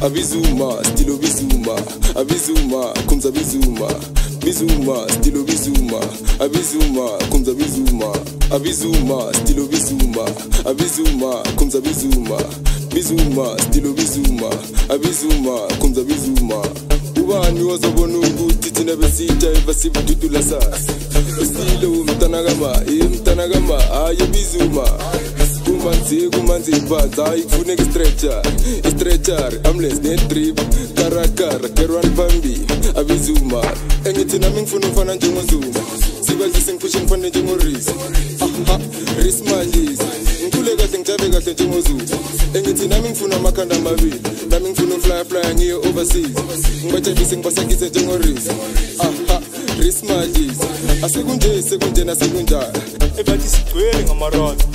Abizuma, stilo bizuma. Abizuma, kumza bizuma. Bizuma, stilo bizuma. Abizuma, kumza bizuma. Abizuma, stilo bizuma. Abizuma, kumza bizuma. Bizuma, stilo bizuma. Abizuma, kumza bizuma. Ubani wazobona ukuthi thina besitha evasibududula sasa. Estilo umtanagama aye bizuma. Kumanzi phansi hayi kufuneka stretcher ambulance netrip karakara kerwan phambi abizuma engithi nami ngifuna umfana njengozuma sibadlise ngiphushe ngifane njengorisi Ris Malisa ngikule kahle ngijabe kahle njengozuma engithi nami ngifuna amakhanda amabili nami ngifuna fly ngiyo overseas ngibajabise ngibasakise njengorisi Ris Malisa asekunje nasekunjani ebathi sigcwele ngamarod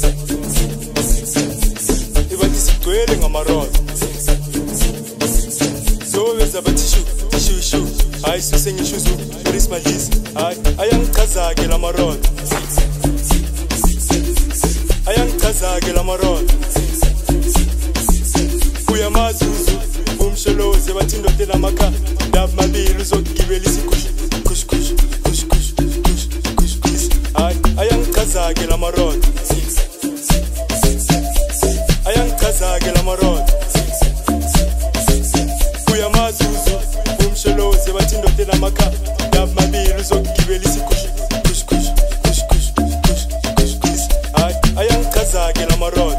Gwele ngamarod So beza bathi shu hayi susengishuzu Ris Malisa hayi ayangichaza-ke lamarod ayangichaza-ke lamarod uyamazuzu umsholoze bathi indoda enamakha ndaba mabili uzogibela isikhush hayi ayangichaza-ke lamarod ayangichaza-ke lamarod uyamazuzu umsholoze bathi indoda enamakha ndaba mabili uzogibela isikhush hayi ayangichaza-ke lamarod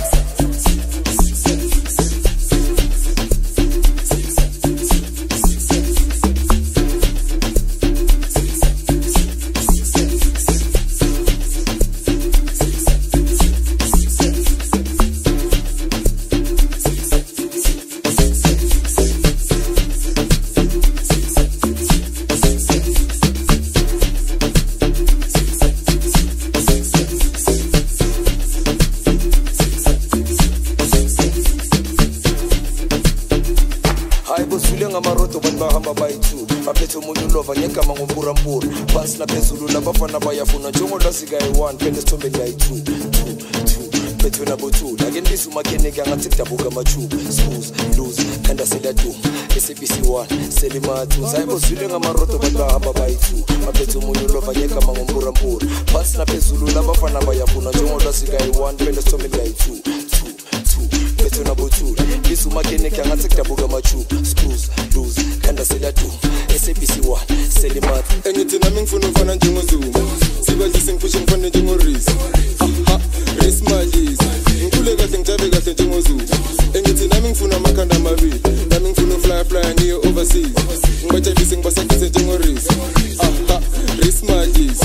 ngamarodo bantu bahamba bayi-2 baphethe omunye ulova ngegama ngompurampura phansi naphezulu labafana bayafuna njengolwazi kayi-1 phela esithombeni kayi-2 phethwe nabo-2 ake ndisa umakheneke angathi kudabuka amathuba scuze lose khanda seladuma SABC1 selimathuza ayibozwile ngamarodo bantu bahamba bayi-2 baphethe omunye ulova ngegama ngompurampura phansi naphezulu labafana bayafuna njengolwazi kayi-1 phela esithombeni kayi-2 phethwe nabo-2 ndisa umakheneke angathi kudabuka amathuba scuze lose khanda seladuma SABC1 selimathuza engithi nami ngifuna umfana njengozuma sibadlise ngiphushe ngifane njengorisi Ris Malisa ngikule kahle ngijabe kahle njengozuma engithi nami ngifuna amakhanda amabili nami ngifuna fly ngiyo overseas ngibajabise ngibasakise njengorisi Ris Malisa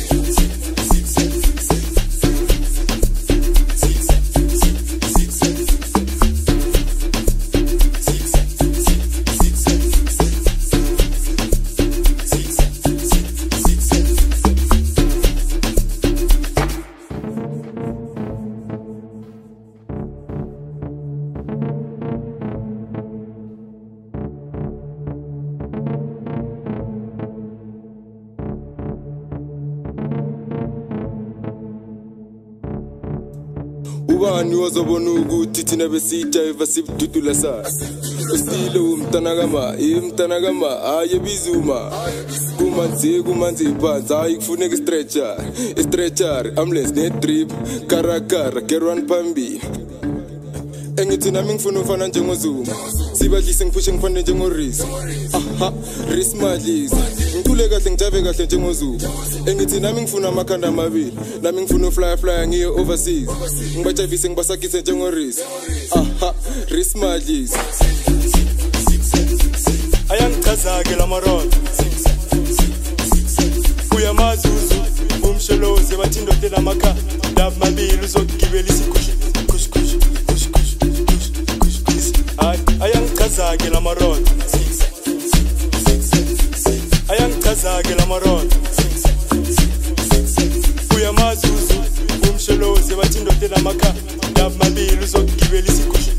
Ubani wazobona ukuthi thina besitha evasibududula sasa Estilo umtanagama aye bizuma Kumanzi phansi hayi kufuneka stretcher ambulance netrip karakara kerwan phambi engithi nami ngifuna umfana njengozuma sibadlise ngiphushe ngifane njengorisi Ris Malisa ngikule kahle ngijabe kahle njengozuma engithi nami ngifuna amakhanda amabili nami ngifuna fly ngiyo overseas ngibajabise ngibasakise njengorisi Ris Malisa ayangichaza-ke lamarod uyamazuzu umsholoze bathi indoda enamakha ndaba mabili uzogibela isikhush hayi ayangichaza-ke lamarod ayangichaza-ke lamarod uyamazuzu umsholoze bathi indoda enamakha ndaba mabili uzogibela isikhush